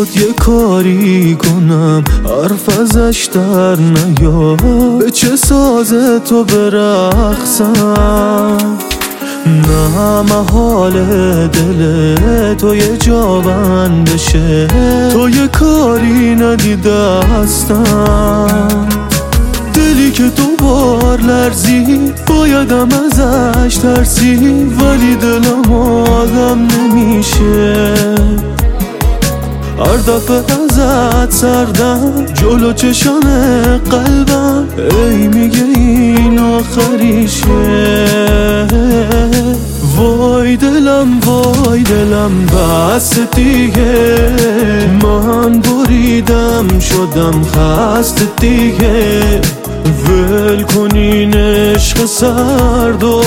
شد یه کاری کنم حرف ازش در نیاد، به چه ساز تو برقصم؟ نه محال دل تو یه جا بند بشه، تو یه کاری ندیده هستم. دلی که تو بار لرزی بایدم ازش ترسی، ولی دلم آدم نمیشه. هر دفعه ازت سردم جلو چشم قلبم، ای میگه این آخریشه. وای دلم بس دیگه، من بریدم شدم خسته دیگه. ول کنین عشق سرد و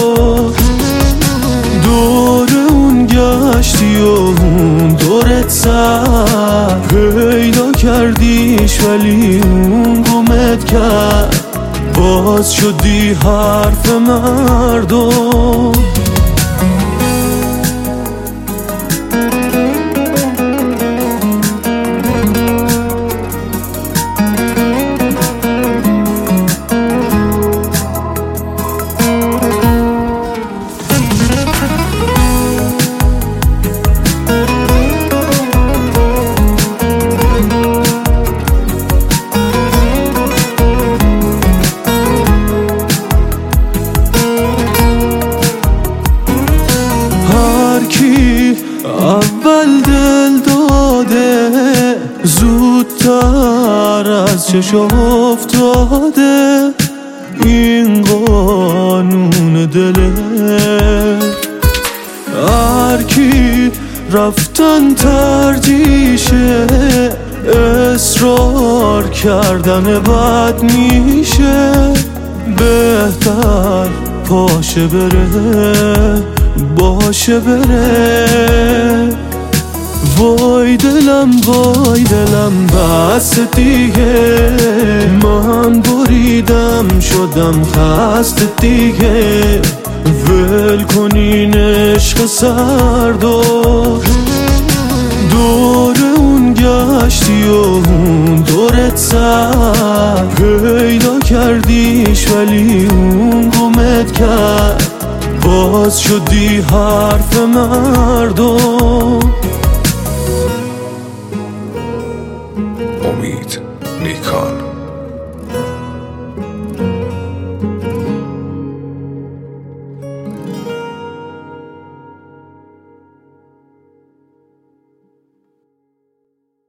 دور اون گشتی و اون دورت سر، پیدا کردیش ولی اون گمت کرد. باز شدی حرف مردم. اول دل داده زودتر از چشم افتاده، این قانون دله. هر کی رفتن ترجیشه، اصرار کردن بد میشه. بهتر پاشه بره باشه بره. وای دلم بس دیگه، من بریدم شدم خسته دیگه. ول کنین عشق سرد و دور اون گشتی و اون دورت سر، پیدا کردیش ولی اون گمت کرد. باز شدی حرف مردم.